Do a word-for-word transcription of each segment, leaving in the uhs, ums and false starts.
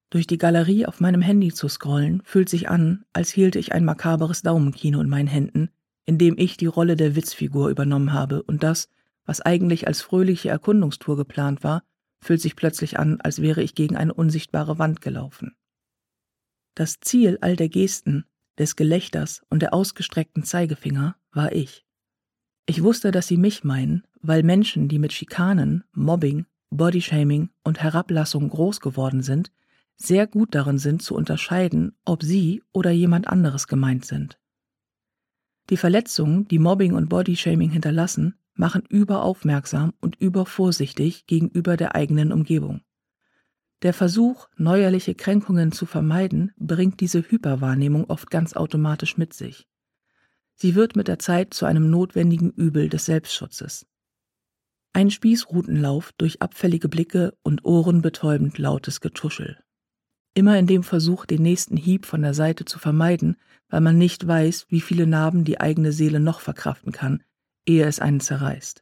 Durch die Galerie auf meinem Handy zu scrollen, fühlt sich an, als hielte ich ein makaberes Daumenkino in meinen Händen, in dem ich die Rolle der Witzfigur übernommen habe, und das, was eigentlich als fröhliche Erkundungstour geplant war, fühlt sich plötzlich an, als wäre ich gegen eine unsichtbare Wand gelaufen. Das Ziel all der Gesten, des Gelächters und der ausgestreckten Zeigefinger war ich. Ich wusste, dass sie mich meinen, weil Menschen, die mit Schikanen, Mobbing, Bodyshaming und Herablassung groß geworden sind, sehr gut darin sind zu unterscheiden, ob sie oder jemand anderes gemeint sind. Die Verletzungen, die Mobbing und Bodyshaming hinterlassen, machen überaufmerksam und übervorsichtig gegenüber der eigenen Umgebung. Der Versuch, neuerliche Kränkungen zu vermeiden, bringt diese Hyperwahrnehmung oft ganz automatisch mit sich. Sie wird mit der Zeit zu einem notwendigen Übel des Selbstschutzes. Ein Spießrutenlauf durch abfällige Blicke und ohrenbetäubend lautes Getuschel. Immer in dem Versuch, den nächsten Hieb von der Seite zu vermeiden, weil man nicht weiß, wie viele Narben die eigene Seele noch verkraften kann, ehe es einen zerreißt.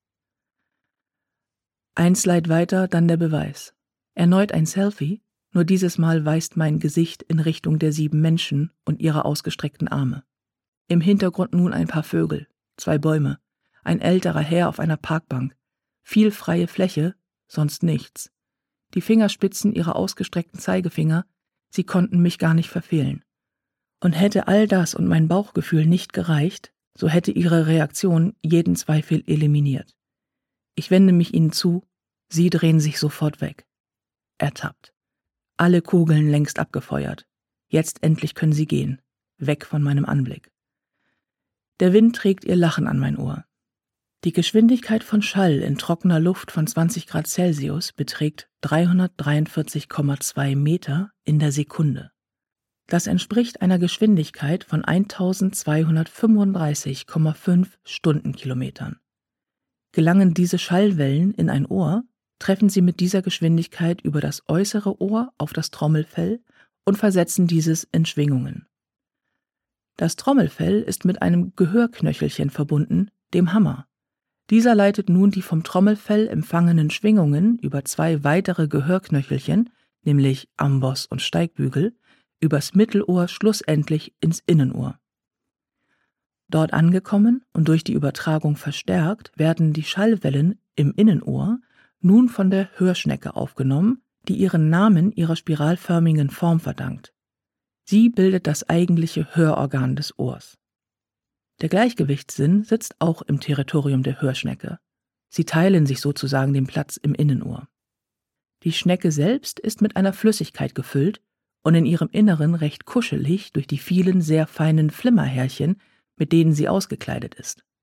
Ein Slide weiter, dann der Beweis. Erneut ein Selfie, nur dieses Mal weist mein Gesicht in Richtung der sieben Menschen und ihrer ausgestreckten Arme. Im Hintergrund nun ein paar Vögel, zwei Bäume, ein älterer Herr auf einer Parkbank, viel freie Fläche, sonst nichts. Die Fingerspitzen ihrer ausgestreckten Zeigefinger, sie konnten mich gar nicht verfehlen. Und hätte all das und mein Bauchgefühl nicht gereicht, so hätte ihre Reaktion jeden Zweifel eliminiert. Ich wende mich ihnen zu, sie drehen sich sofort weg. Ertappt. Alle Kugeln längst abgefeuert. Jetzt endlich können sie gehen. Weg von meinem Anblick. Der Wind trägt ihr Lachen an mein Ohr. Die Geschwindigkeit von Schall in trockener Luft von zwanzig Grad Celsius beträgt dreihundertdreiundvierzig Komma zwei Meter in der Sekunde. Das entspricht einer Geschwindigkeit von eintausendzweihundertfünfunddreißig Komma fünf Stundenkilometern. Gelangen diese Schallwellen in ein Ohr, treffen sie mit dieser Geschwindigkeit über das äußere Ohr auf das Trommelfell und versetzen dieses in Schwingungen. Das Trommelfell ist mit einem Gehörknöchelchen verbunden, dem Hammer. Dieser leitet nun die vom Trommelfell empfangenen Schwingungen über zwei weitere Gehörknöchelchen, nämlich Amboss und Steigbügel, übers Mittelohr schlussendlich ins Innenohr. Dort angekommen und durch die Übertragung verstärkt, werden die Schallwellen im Innenohr nun von der Hörschnecke aufgenommen, die ihren Namen ihrer spiralförmigen Form verdankt. Sie bildet das eigentliche Hörorgan des Ohrs. Der Gleichgewichtssinn sitzt auch im Territorium der Hörschnecke. Sie teilen sich sozusagen den Platz im Innenohr. Die Schnecke selbst ist mit einer Flüssigkeit gefüllt und in ihrem Inneren recht kuschelig durch die vielen sehr feinen Flimmerhärchen, mit denen sie ausgekleidet ist.